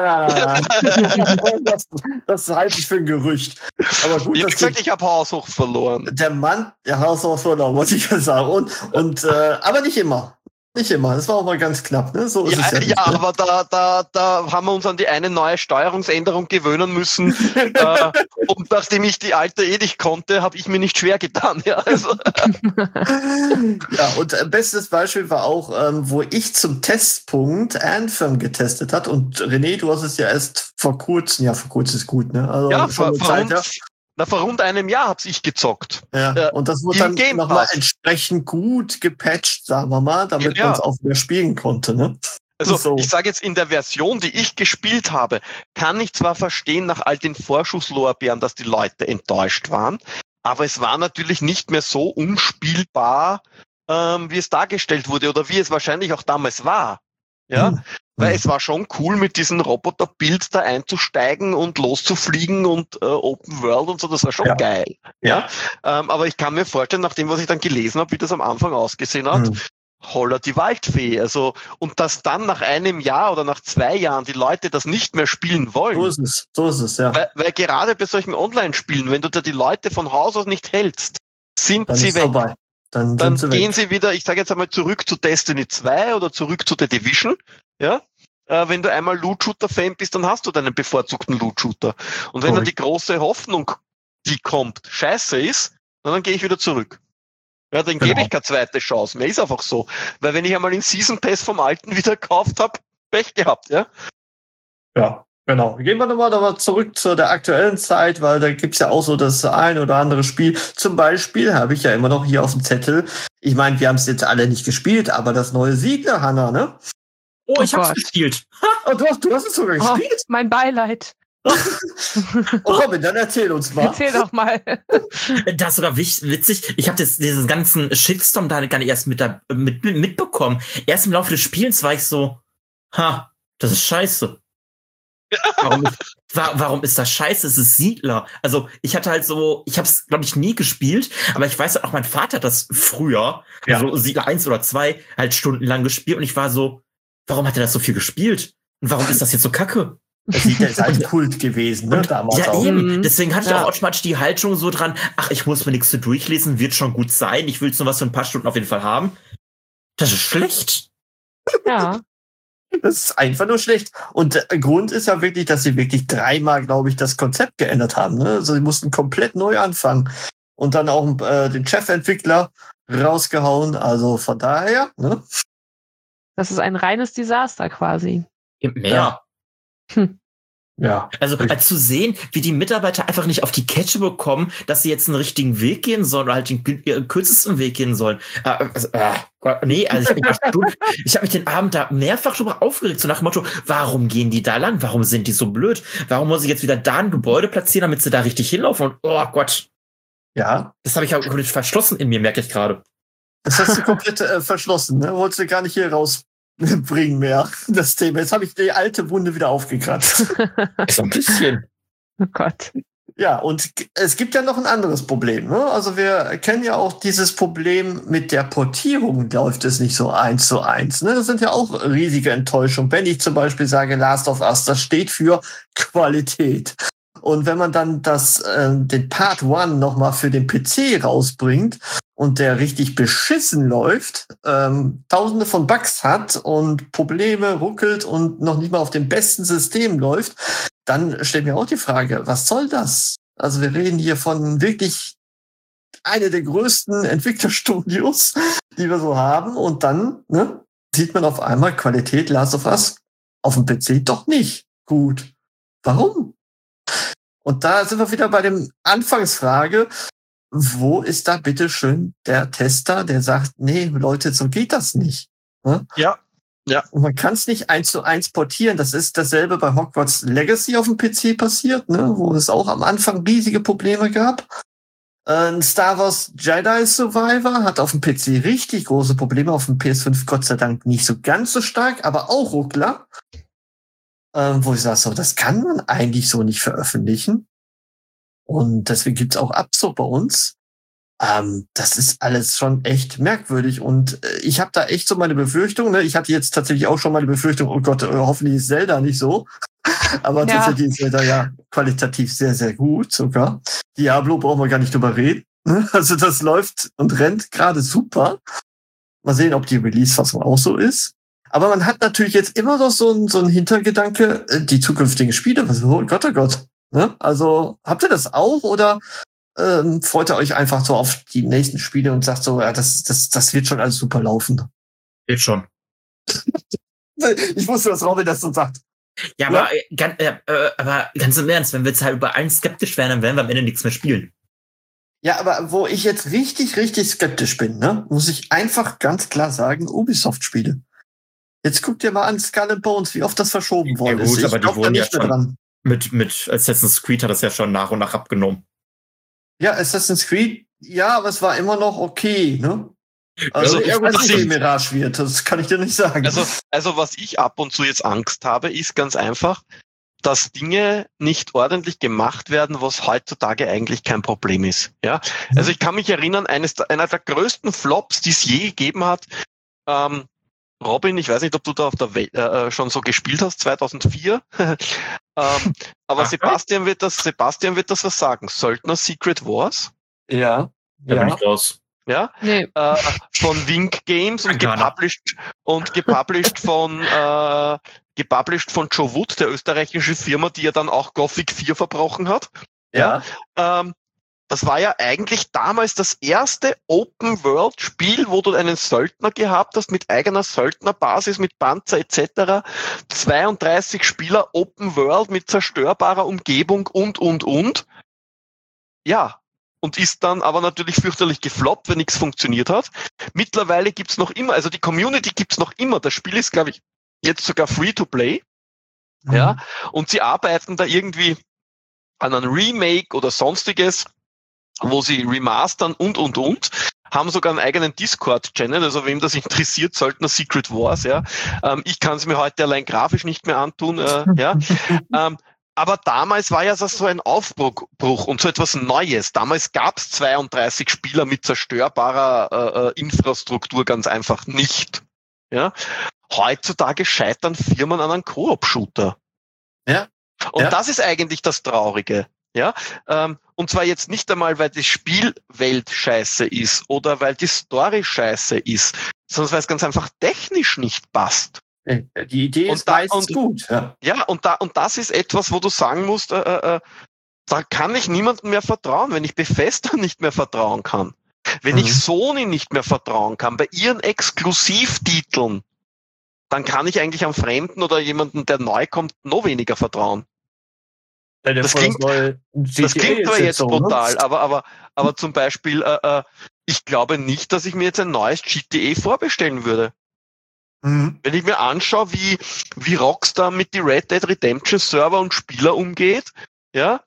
Speaker 3: Nein. Das halte ich für ein Gerücht. Aber gut,
Speaker 5: ich habe gesagt, ich habe haushoch verloren.
Speaker 3: Der Mann, der haushoch verloren, muss ich ja sagen. Aber nicht immer. Nicht immer, das war auch mal ganz knapp, ne? So ist
Speaker 5: ja,
Speaker 3: es ja nicht,
Speaker 5: ja,
Speaker 3: ne?
Speaker 5: aber da haben wir uns an die eine neue Steuerungsänderung gewöhnen müssen. Und nachdem ich die alte nicht konnte, habe ich mir nicht schwer getan. Ja, also.
Speaker 3: Ja, und bestes Beispiel war auch, wo ich zum Testpunkt Anthem getestet hat. Und René, du hast es ja erst vor kurzem ist gut, ne? Also
Speaker 5: ja,
Speaker 3: vor
Speaker 5: rund einem Jahr habe ich gezockt.
Speaker 3: Ja, und das wurde dann nochmal entsprechend gut gepatcht, sagen wir mal, damit man es auch wieder spielen konnte, ne?
Speaker 5: Also
Speaker 3: so.
Speaker 5: Ich sage jetzt, in der Version, die ich gespielt habe, kann ich zwar verstehen nach all den Vorschusslorbeeren, dass die Leute enttäuscht waren, aber es war natürlich nicht mehr so unspielbar, wie es dargestellt wurde oder wie es wahrscheinlich auch damals war. Ja, weil es war schon cool, mit diesen Roboter-Builds da einzusteigen und loszufliegen und Open World und so, das war schon geil. Ja, aber ich kann mir vorstellen, nach dem, was ich dann gelesen habe, wie das am Anfang ausgesehen hat, holla die Waldfee. Also, und dass dann nach einem Jahr oder nach 2 Jahren die Leute das nicht mehr spielen wollen.
Speaker 3: So ist es, ja.
Speaker 5: Weil gerade bei solchen Online-Spielen, wenn du da die Leute von Haus aus nicht hältst, sind dann sie weg. Vorbei. Dann gehen sie wieder, ich sage jetzt einmal, zurück zu Destiny 2 oder zurück zu The Division. Ja, wenn du einmal Loot-Shooter-Fan bist, dann hast du deinen bevorzugten Loot-Shooter. Und wenn dann die große Hoffnung, die kommt, scheiße ist, dann gehe ich wieder zurück. Ja, dann gebe ich keine zweite Chance mehr. Ist einfach so. Weil wenn ich einmal den Season Pass vom Alten wieder gekauft habe, Pech gehabt, ja?
Speaker 3: Ja, genau. Gehen wir nochmal zurück zu der aktuellen Zeit, weil da gibt's ja auch so das ein oder andere Spiel. Zum Beispiel habe ich ja immer noch hier auf dem Zettel, ich meine, wir haben es jetzt alle nicht gespielt, aber das neue Siedler, Hanna, ne?
Speaker 6: Oh, ich hab's gespielt.
Speaker 3: Oh, du hast es sogar gespielt?
Speaker 4: Mein Beileid.
Speaker 3: Oh, Robin, dann erzähl uns mal.
Speaker 4: Erzähl doch mal.
Speaker 6: Das ist sogar witzig. Ich habe diesen ganzen Shitstorm da gar nicht erst mitbekommen. Erst im Laufe des Spiels war ich so, das ist scheiße. Warum ist das scheiße? Es ist Siedler. Also ich hatte halt so, ich habe es, glaube ich, nie gespielt, aber ich weiß auch, mein Vater hat das früher, also Siedler 1 oder 2, halt stundenlang gespielt und ich war so, warum hat er das so viel gespielt? Und warum ist das jetzt so kacke?
Speaker 3: Siedler ist halt Kult gewesen, ne? Damals
Speaker 6: ja,
Speaker 3: auch.
Speaker 6: Eben. Deswegen hatte ich auch automatisch die Haltung so dran, ich muss mir nichts zu durchlesen, wird schon gut sein, ich will jetzt nur was für ein paar Stunden auf jeden Fall haben. Das ist schlecht.
Speaker 4: Ja.
Speaker 3: Das ist einfach nur schlecht. Und der Grund ist ja wirklich, dass sie wirklich 3-mal, glaube ich, das Konzept geändert haben. Ne? Also sie mussten komplett neu anfangen. Und dann auch den Chefentwickler rausgehauen. Also von daher, ne?
Speaker 4: Das ist ein reines Desaster quasi.
Speaker 6: Ja.
Speaker 3: Ja.
Speaker 6: Also zu sehen, wie die Mitarbeiter einfach nicht auf die Kette bekommen, dass sie jetzt einen richtigen Weg gehen sollen oder halt den kürzesten Weg gehen sollen. Nee, also ich habe mich den Abend da mehrfach drüber aufgeregt, so nach dem Motto, warum gehen die da lang? Warum sind die so blöd? Warum muss ich jetzt wieder da ein Gebäude platzieren, damit sie da richtig hinlaufen? Und oh Gott.
Speaker 3: Ja.
Speaker 6: Das habe ich auch komplett verschlossen in mir, merke ich gerade.
Speaker 3: Das hast du komplett verschlossen, ne? Wolltest du gar nicht hier rausbringen mehr, das Thema. Jetzt habe ich die alte Wunde wieder aufgekratzt.
Speaker 6: So ein bisschen.
Speaker 4: Oh Gott.
Speaker 3: Ja, und es gibt ja noch ein anderes Problem. Ne? Also wir kennen ja auch dieses Problem mit der Portierung, läuft es nicht so 1:1. Ne? Das sind ja auch riesige Enttäuschungen. Wenn ich zum Beispiel sage, Last of Us, das steht für Qualität. Und wenn man dann den Part 1 nochmal für den PC rausbringt und der richtig beschissen läuft, tausende von Bugs hat und Probleme ruckelt und noch nicht mal auf dem besten System läuft, dann stellt mir auch die Frage, was soll das? Also wir reden hier von wirklich einer der größten Entwicklerstudios, die wir so haben. Und dann sieht man auf einmal Qualität Last of Us auf dem PC doch nicht gut. Warum? Und da sind wir wieder bei dem Anfangsfrage, wo ist da bitteschön der Tester, der sagt, nee, Leute, so geht das nicht. Ne?
Speaker 5: Ja.
Speaker 3: Und man kann es nicht 1:1 portieren. Das ist dasselbe bei Hogwarts Legacy auf dem PC passiert, ne? Wo es auch am Anfang riesige Probleme gab. Star Wars Jedi Survivor hat auf dem PC richtig große Probleme, auf dem PS5 Gott sei Dank nicht so ganz so stark, aber auch Ruckler. Wo ich sage, so, das kann man eigentlich so nicht veröffentlichen. Und deswegen gibt's auch Abzug bei uns. Das ist alles schon echt merkwürdig. Und ich habe da echt so meine Befürchtung. Ne? Ich hatte jetzt tatsächlich auch schon meine Befürchtung, oh Gott, hoffentlich ist Zelda nicht so. Aber tatsächlich ist Zelda ja qualitativ sehr, sehr gut sogar. Diablo brauchen wir gar nicht drüber reden. Also das läuft und rennt gerade super. Mal sehen, ob die Release-Fassung auch so ist. Aber man hat natürlich jetzt immer noch so ein Hintergedanke, die zukünftigen Spiele, oh Gott, oh Gott. Ne? Also, habt ihr das auch oder freut ihr euch einfach so auf die nächsten Spiele und sagt so, ja, das wird schon alles super laufen?
Speaker 6: Wird schon.
Speaker 3: Ich wusste, dass Robin das so sagt.
Speaker 6: Ja, aber, aber ganz im Ernst, wenn wir jetzt halt über eins skeptisch wären, dann werden wir am Ende nichts mehr spielen.
Speaker 3: Ja, aber wo ich jetzt richtig, richtig skeptisch bin, ne, muss ich einfach ganz klar sagen, Ubisoft-Spiele. Jetzt guck dir mal an Skull and Bones, wie oft das verschoben worden ist.
Speaker 6: Ja gut, aber die wurden ja schon
Speaker 3: dran.
Speaker 6: Mit Assassin's Creed hat das ja schon nach und nach abgenommen.
Speaker 3: Ja, Assassin's Creed, ja, aber es war immer noch okay, ne? Also irgendwas nicht Mirage wird, das kann ich dir nicht sagen.
Speaker 5: Also was ich ab und zu jetzt Angst habe, ist ganz einfach, dass Dinge nicht ordentlich gemacht werden, was heutzutage eigentlich kein Problem ist. Ja, also ich kann mich erinnern, einer der größten Flops, die es je gegeben hat. Robin, ich weiß nicht, ob du da auf der Welt schon so gespielt hast, 2004. Aber Sebastian wird das was sagen. Söldner Secret Wars?
Speaker 3: Ja.
Speaker 6: Da bin ich raus.
Speaker 5: Ja, nee. Von Wink Games und gepublished von Joe Wood, der österreichischen Firma, die ja dann auch Gothic 4 verbrochen hat.
Speaker 3: Ja.
Speaker 5: Das war ja eigentlich damals das erste Open-World-Spiel, wo du einen Söldner gehabt hast, mit eigener Söldnerbasis, mit Panzer etc. 32 Spieler Open-World mit zerstörbarer Umgebung und. Ja. Und ist dann aber natürlich fürchterlich gefloppt, wenn nichts funktioniert hat. Mittlerweile gibt's noch immer, also die Community gibt's noch immer. Das Spiel ist, glaube ich, jetzt sogar Free-to-Play. Mhm. Ja. Und sie arbeiten da irgendwie an einem Remake oder sonstiges, wo sie remastern und. Haben sogar einen eigenen Discord-Channel, also wem das interessiert, Söldner Secret Wars, ja. Ich kann es mir heute allein grafisch nicht mehr antun, ja. Aber damals war ja so ein Aufbruch und so etwas Neues. Damals gab es 32 Spieler mit zerstörbarer Infrastruktur ganz einfach nicht. Ja? Heutzutage scheitern Firmen an einem Koop-Shooter.
Speaker 3: Ja.
Speaker 5: Und das ist eigentlich das Traurige. Ja? Und zwar jetzt nicht einmal, weil die Spielwelt scheiße ist oder weil die Story scheiße ist, sondern weil es ganz einfach technisch nicht passt.
Speaker 3: Die Idee ist meistens gut.
Speaker 5: Ja, und das ist etwas, wo du sagen musst, da kann ich niemandem mehr vertrauen, wenn ich Bethesda nicht mehr vertrauen kann. Wenn ich Sony nicht mehr vertrauen kann, bei ihren Exklusivtiteln, dann kann ich eigentlich am Fremden oder jemanden, der neu kommt, noch weniger vertrauen. Das klingt zwar jetzt so brutal, ne? aber zum Beispiel, ich glaube nicht, dass ich mir jetzt ein neues GTA vorbestellen würde. Mhm. Wenn ich mir anschaue, wie Rockstar mit die Red Dead Redemption Server und Spieler umgeht, ja,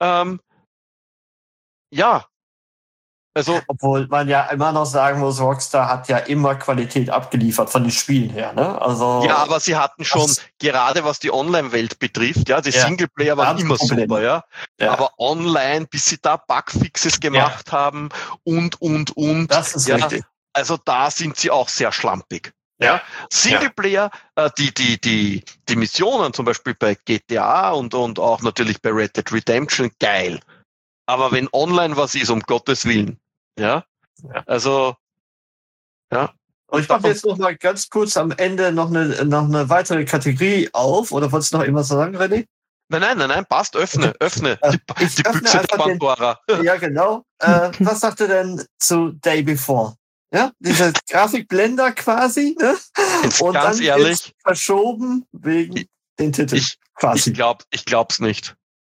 Speaker 5: also.
Speaker 3: Obwohl man ja immer noch sagen muss, Rockstar hat ja immer Qualität abgeliefert von den Spielen her, ne? Also.
Speaker 5: Ja, aber sie hatten schon, gerade was die Online-Welt betrifft, ja, die Singleplayer waren immer super, ja. Aber online, bis sie da Bugfixes gemacht haben und.
Speaker 3: Das ist richtig.
Speaker 5: Also da sind sie auch sehr schlampig. Ja, Singleplayer, die Missionen zum Beispiel bei GTA und auch natürlich bei Red Dead Redemption, geil. Aber wenn online was ist, um Gottes Willen, also, ja.
Speaker 3: Und ich mache jetzt noch mal ganz kurz am Ende noch eine weitere Kategorie auf, oder wolltest du noch irgendwas sagen, René?
Speaker 5: Nein, passt, öffne. Die Büchse der Pandora.
Speaker 3: Ja, genau. Was sagt ihr denn zu Day Before? Ja, dieser Grafikblender quasi, ne? Und
Speaker 5: ganz
Speaker 3: dann
Speaker 5: ehrlich,
Speaker 3: verschoben wegen den Titeln quasi.
Speaker 5: Ich glaub's nicht.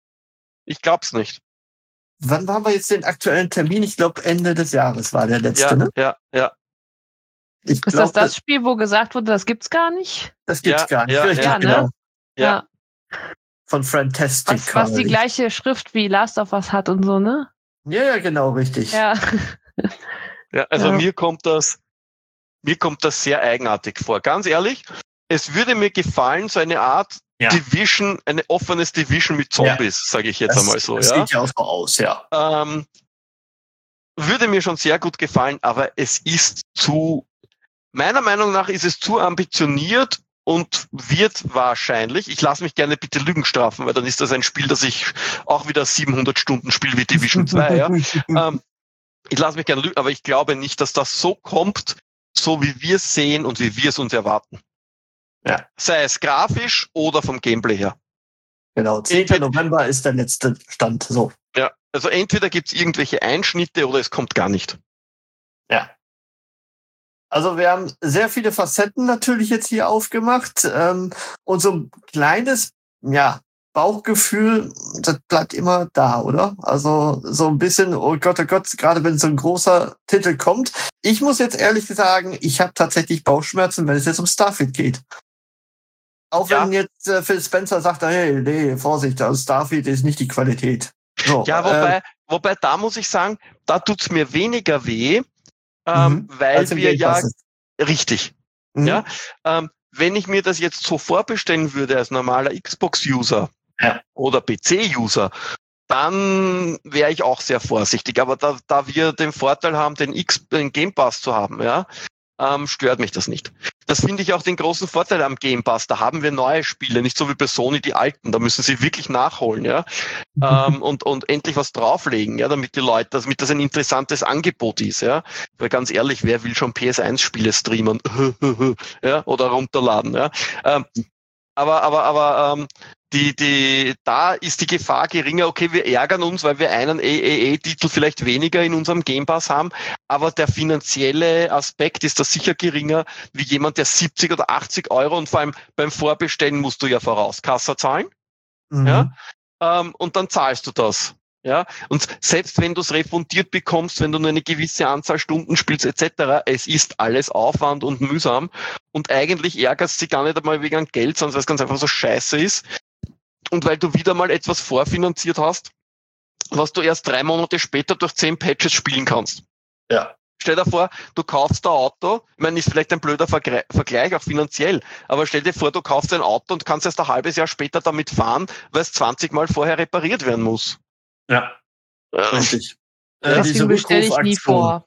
Speaker 3: Wann waren wir jetzt den aktuellen Termin? Ich glaube Ende des Jahres war der letzte, ne?
Speaker 5: Ja.
Speaker 4: Ist das Spiel, wo gesagt wurde, das gibt's gar nicht?
Speaker 3: Das gibt's gar nicht.
Speaker 4: Genau.
Speaker 3: Ja. Von Fantastic.
Speaker 4: Was die gleiche Schrift wie Last of Us hat und so, ne?
Speaker 3: Ja, genau, richtig.
Speaker 4: Ja.
Speaker 5: Ja, also mir kommt das sehr eigenartig vor. Ganz ehrlich, es würde mir gefallen, so eine Art Division, eine offenes Division mit Zombies, sage ich jetzt einmal so.
Speaker 3: Das sieht ja auch so aus, ja.
Speaker 5: Würde mir schon sehr gut gefallen, aber es ist meiner Meinung nach ist es zu ambitioniert und wird wahrscheinlich, ich lasse mich gerne bitte Lügen strafen, weil dann ist das ein Spiel, das ich auch wieder 700 Stunden spiele wie Division 2, ja. Ich lasse mich gerne lügen, aber ich glaube nicht, dass das so kommt, so wie wir es sehen und wie wir es uns erwarten.
Speaker 3: Ja.
Speaker 5: Sei es grafisch oder vom Gameplay her.
Speaker 3: Genau, 10. November ist der letzte Stand. So.
Speaker 5: Ja, also entweder gibt's irgendwelche Einschnitte oder es kommt gar nicht.
Speaker 3: Ja. Also wir haben sehr viele Facetten natürlich jetzt hier aufgemacht. Und so ein kleines, Bauchgefühl, das bleibt immer da, oder? Also so ein bisschen, oh Gott, gerade wenn so ein großer Titel kommt. Ich muss jetzt ehrlich sagen, ich habe tatsächlich Bauchschmerzen, wenn es jetzt um Starfield geht. Auch wenn jetzt Phil Spencer sagt, hey, nee, Vorsicht, also Starfield ist nicht die Qualität. So,
Speaker 5: ja, wobei da muss ich sagen, da tut's mir weniger weh, weil wir ja richtig. Ja, wenn ich mir das jetzt so vorbestellen würde als normaler Xbox-User oder PC-User, dann wäre ich auch sehr vorsichtig. Aber da wir den Vorteil haben, den Game Pass zu haben, stört mich das nicht. Das finde ich auch den großen Vorteil am Game Pass. Da haben wir neue Spiele, nicht so wie bei Sony die alten. Da müssen sie wirklich nachholen, und endlich was drauflegen, damit die Leute, damit das ein interessantes Angebot ist, Weil ganz ehrlich, wer will schon PS1-Spiele streamen, oder runterladen, Aber da ist die Gefahr geringer, okay, wir ärgern uns, weil wir einen AAA-Titel vielleicht weniger in unserem Game Pass haben, aber der finanzielle Aspekt ist da sicher geringer, wie jemand, der 70 oder 80 Euro und vor allem beim Vorbestellen musst du ja Vorauskasse zahlen, und dann zahlst du das. Ja, und selbst wenn du es refundiert bekommst, wenn du nur eine gewisse Anzahl Stunden spielst etc., es ist alles Aufwand und mühsam und eigentlich ärgerst du dich gar nicht einmal wegen Geld, sondern weil es ganz einfach so scheiße ist und weil du wieder mal etwas vorfinanziert hast, was du erst 3 Monate später durch 10 Patches spielen kannst.
Speaker 3: Ja.
Speaker 5: Stell dir vor, du kaufst ein Auto, ich meine, ist vielleicht ein blöder Vergleich, auch finanziell, aber stell dir vor, du kaufst ein Auto und kannst erst ein halbes Jahr später damit fahren, weil es 20 Mal vorher repariert werden muss.
Speaker 3: Ja, richtig.
Speaker 4: Deswegen bestelle ich nie vor.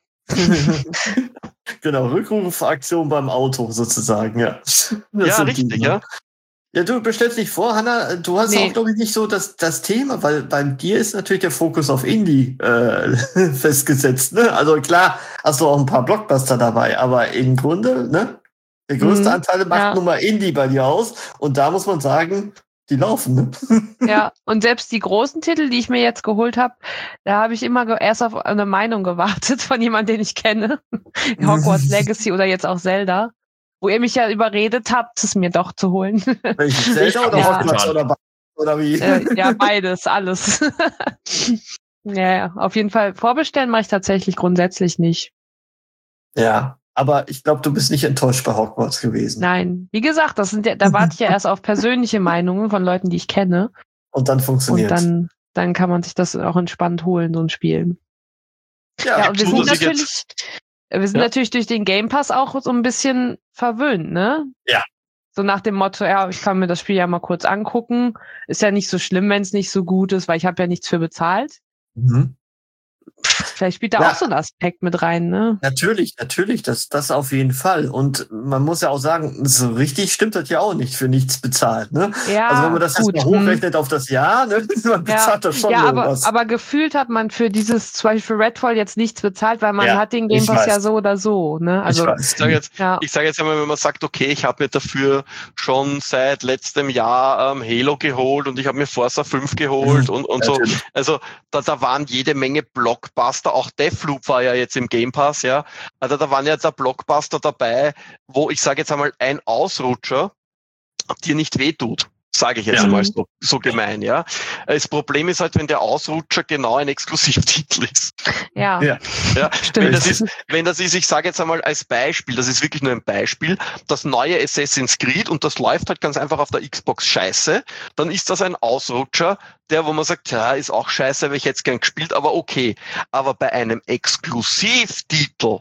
Speaker 3: Genau, Rückrufaktion beim Auto sozusagen, ja.
Speaker 5: Richtig, ja.
Speaker 3: Ja, du bestellst nicht vor, Hanna, du hast auch, glaube ich, nicht so das Thema, weil bei dir ist natürlich der Fokus auf Indie festgesetzt, ne? Also klar, hast du auch ein paar Blockbuster dabei, aber im Grunde, ne? Der größte Anteil macht nun mal Indie bei dir aus und da muss man sagen, die laufen, ne?
Speaker 4: Ja, und selbst die großen Titel, die ich mir jetzt geholt habe, da habe ich immer erst auf eine Meinung gewartet von jemandem, den ich kenne. Hogwarts Legacy oder jetzt auch Zelda. Wo ihr mich ja überredet habt, es mir doch zu holen.
Speaker 3: Welches Zelda oder Hogwarts oder wie?
Speaker 4: Ja, beides, alles. Ja, auf jeden Fall. Vorbestellen mache ich tatsächlich grundsätzlich nicht.
Speaker 3: Ja. Aber ich glaube, du bist nicht enttäuscht bei Hogwarts gewesen.
Speaker 4: Nein, wie gesagt, da warte ich ja erst auf persönliche Meinungen von Leuten, die ich kenne.
Speaker 3: Und dann funktioniert.
Speaker 4: Und dann kann man sich das auch entspannt holen, so ein Spiel. Ja, und wir sind natürlich durch den Game Pass auch so ein bisschen verwöhnt, ne?
Speaker 3: Ja.
Speaker 4: So nach dem Motto, ich kann mir das Spiel ja mal kurz angucken. Ist ja nicht so schlimm, wenn es nicht so gut ist, weil ich habe ja nichts für bezahlt.
Speaker 3: Mhm.
Speaker 4: Vielleicht spielt da auch so ein Aspekt mit rein, ne?
Speaker 3: Natürlich, das auf jeden Fall. Und man muss ja auch sagen, so richtig stimmt das ja auch nicht, für nichts bezahlt, ne?
Speaker 4: Ja,
Speaker 3: also wenn man das jetzt mal hochrechnet auf das Jahr, ne, man bezahlt das schon irgendwas.
Speaker 4: Aber gefühlt hat man für dieses, zum Beispiel für Redfall jetzt nichts bezahlt, weil man hat den Game Pass ja so oder so, ne? Also,
Speaker 5: ich sage jetzt einmal, wenn man sagt, okay, ich habe mir dafür schon seit letztem Jahr Halo geholt und ich habe mir Forza 5 geholt und so. Also da waren jede Menge Blockbuster, auch Deathloop war ja jetzt im Game Pass, ja. Also da waren ja da Blockbuster dabei, wo ich sage jetzt einmal ein Ausrutscher dir nicht wehtut. Sage ich jetzt einmal so gemein, ja. Das Problem ist halt, wenn der Ausrutscher genau ein Exklusivtitel ist.
Speaker 4: Ja.
Speaker 5: Stimmt. Wenn das ist, ich sage jetzt einmal als Beispiel, das ist wirklich nur ein Beispiel, das neue Assassin's Creed und das läuft halt ganz einfach auf der Xbox scheiße, dann ist das ein Ausrutscher, wo man sagt, ja, ist auch scheiße, weil ich jetzt gern gespielt, aber okay. Aber bei einem Exklusivtitel,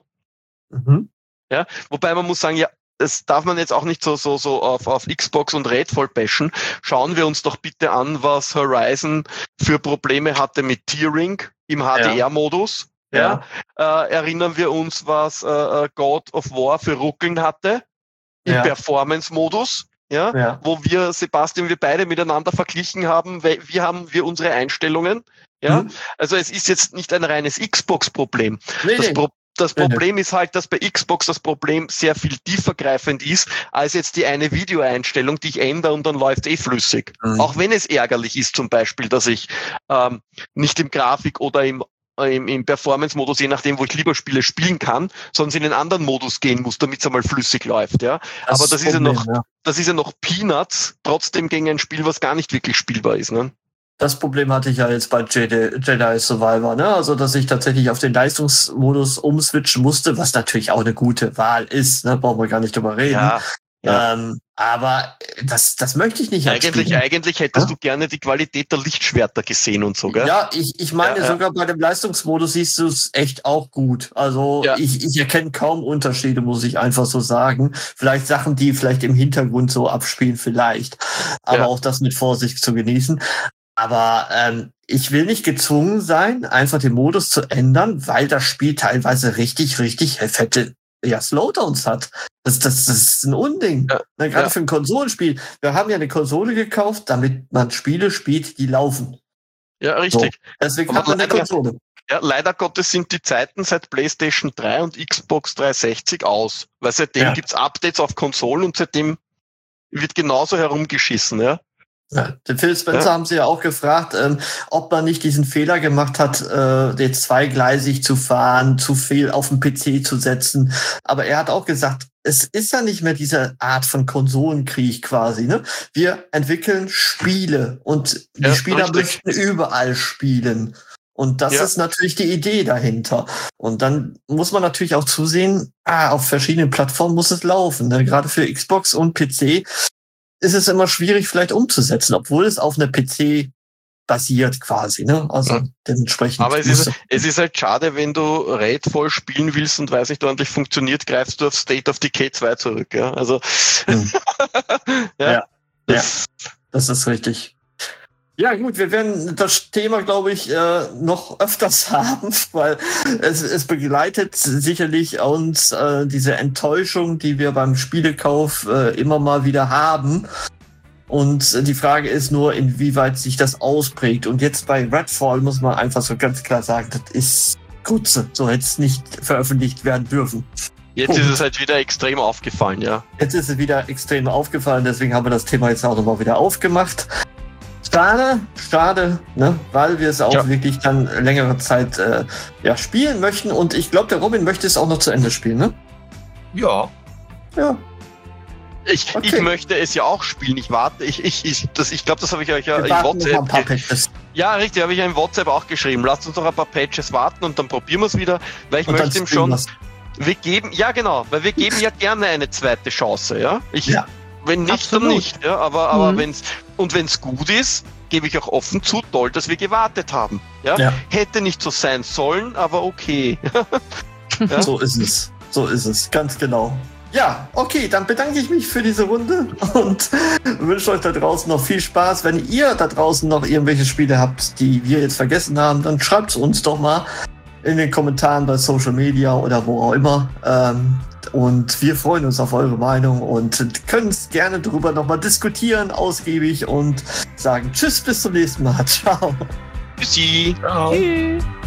Speaker 5: wobei man muss sagen, ja, das darf man jetzt auch nicht so auf Xbox und Redfall bashen. Schauen wir uns doch bitte an, was Horizon für Probleme hatte mit Tearing im HDR-Modus. Ja. Erinnern wir uns, was God of War für Ruckeln hatte im Performance-Modus. Wo wir, Sebastian, wir beide miteinander verglichen haben, wie haben wir unsere Einstellungen. Ja, also es ist jetzt nicht ein reines Xbox-Problem. Das Problem ist halt, dass bei Xbox das Problem sehr viel tiefergreifend ist, als jetzt die eine Videoeinstellung, die ich ändere und dann läuft flüssig. Auch wenn es ärgerlich ist zum Beispiel, dass ich nicht im Grafik- oder im Performance-Modus, je nachdem, wo ich lieber spiele, spielen kann, sondern in einen anderen Modus gehen muss, damit es einmal flüssig läuft. Ja. Aber das ist ja noch Peanuts, trotzdem gegen ein Spiel, was gar nicht wirklich spielbar ist. Ne?
Speaker 3: Das Problem hatte ich ja jetzt bei Jedi Survivor, ne? Also, dass ich tatsächlich auf den Leistungsmodus umswitchen musste, was natürlich auch eine gute Wahl ist, ne? Brauchen wir gar nicht drüber reden. Ja. Aber das möchte ich nicht.
Speaker 5: Eigentlich hättest du gerne die Qualität der Lichtschwerter gesehen und so, gell?
Speaker 3: Ja, ich meine, sogar bei dem Leistungsmodus siehst du es echt auch gut. Also ich erkenne kaum Unterschiede, muss ich einfach so sagen. Vielleicht Sachen, die vielleicht im Hintergrund so abspielen, vielleicht. Aber auch das mit Vorsicht zu genießen. Aber ich will nicht gezwungen sein, einfach den Modus zu ändern, weil das Spiel teilweise richtig fette Slowdowns hat. Das ist ein Unding. Ja, gerade für ein Konsolenspiel. Wir haben ja eine Konsole gekauft, damit man Spiele spielt, die laufen.
Speaker 5: Ja, richtig.
Speaker 3: So. Deswegen hat man eine Konsole.
Speaker 5: Ja, leider Gottes sind die Zeiten seit PlayStation 3 und Xbox 360 aus. Weil seitdem gibt's Updates auf Konsolen und seitdem wird genauso herumgeschissen, ja.
Speaker 3: Ja, den Phil Spencer haben sie ja auch gefragt, ob man nicht diesen Fehler gemacht hat, jetzt zweigleisig zu fahren, zu viel auf den PC zu setzen. Aber er hat auch gesagt, es ist ja nicht mehr diese Art von Konsolenkrieg quasi, ne? Wir entwickeln Spiele und die Spieler möchten überall spielen. Und das ist natürlich die Idee dahinter. Und dann muss man natürlich auch zusehen, auf verschiedenen Plattformen muss es laufen, ne? Gerade für Xbox und PC ist es immer schwierig vielleicht umzusetzen, obwohl es auf einer PC basiert quasi, ne? Also dementsprechend.
Speaker 5: Aber es ist halt schade, wenn du RAID voll spielen willst und weiß nicht ordentlich funktioniert, greifst du auf State of Decay 2 zurück, ja? Also
Speaker 3: das ist richtig. Ja gut, wir werden das Thema, glaube ich, noch öfters haben, weil es begleitet sicherlich uns diese Enttäuschung, die wir beim Spielekauf immer mal wieder haben. Und die Frage ist nur, inwieweit sich das ausprägt. Und jetzt bei Redfall muss man einfach so ganz klar sagen, das ist Grütze, so hätte es nicht veröffentlicht werden dürfen.
Speaker 5: Jetzt ist es halt wieder extrem aufgefallen, ja.
Speaker 3: Jetzt ist es wieder extrem aufgefallen, deswegen haben wir das Thema jetzt auch nochmal wieder aufgemacht. Schade, ne? Weil wir es auch wirklich dann längere Zeit spielen möchten. Und ich glaube, der Robin möchte es auch noch zu Ende spielen, ne?
Speaker 5: Ja. Ich möchte es ja auch spielen. Ich warte. Ich glaube, das habe ich euch ja in WhatsApp. Ja, richtig, habe ich ja in WhatsApp auch geschrieben. Lasst uns noch ein paar Patches warten und dann probieren wir es wieder, weil ich möchte ihm schon. Wir geben ja gerne eine zweite Chance, ja. Wenn nicht, absolut. Dann nicht. Ja, aber wenn's gut ist, gebe ich auch offen zu, toll, dass wir gewartet haben. Ja? Hätte nicht so sein sollen, aber okay.
Speaker 3: Ja? So ist es, ganz genau. Ja, okay, dann bedanke ich mich für diese Runde und wünsche euch da draußen noch viel Spaß. Wenn ihr da draußen noch irgendwelche Spiele habt, die wir jetzt vergessen haben, dann schreibt es uns doch mal in den Kommentaren bei Social Media oder wo auch immer. Und wir freuen uns auf eure Meinung und können es gerne darüber nochmal diskutieren, ausgiebig und sagen Tschüss, bis zum nächsten Mal. Ciao.
Speaker 5: Tschüssi.
Speaker 3: Ciao. Tschüss.